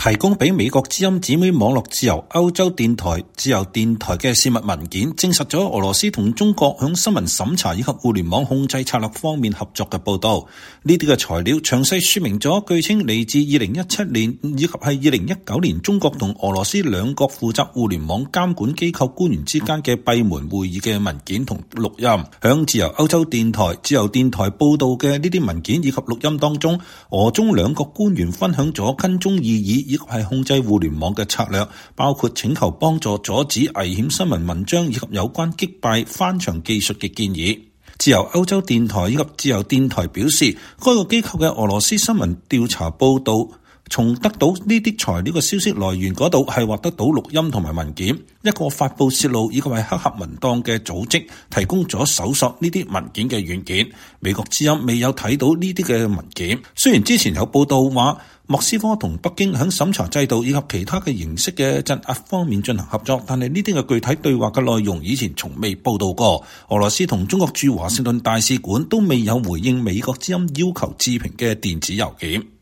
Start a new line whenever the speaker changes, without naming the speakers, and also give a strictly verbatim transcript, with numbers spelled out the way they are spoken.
提供俾美國之音姊妹網絡自由歐洲電台自由電台嘅泄密文件，證實咗俄羅斯同中國響新聞審查以及互聯網控制策略方面合作嘅報道。呢啲嘅材料詳細說明咗據稱嚟自二零一七年以及係二零一九年中國同俄羅斯兩國負責互聯網監管機構官員之間嘅閉門會議嘅文件同錄音。響自由歐洲電台自由電台報道嘅呢啲文件以及錄音當中，俄中兩國官員分享咗跟蹤異議以及係控制互聯網嘅策略，包括請求幫助阻止危險新聞文章以及有關擊敗翻牆技術嘅建議。自由歐洲電台以及自由電台表示，該個機構嘅俄羅斯新聞調查報道從得到呢啲材料嘅消息來源嗰度係獲得到錄音同埋文件，一個發佈泄露以及係黑客文檔嘅組織提供咗搜索呢啲文件嘅軟件。美國之音未有睇到呢啲嘅文件。雖然之前有報道話莫斯科同北京喺審查制度以及其他嘅形式嘅鎮壓方面進行合作，但係呢啲嘅具體對話嘅內容以前從未報道過。俄羅斯同中國駐華盛頓大使館都未有回應美國之音要求置評嘅電子郵件。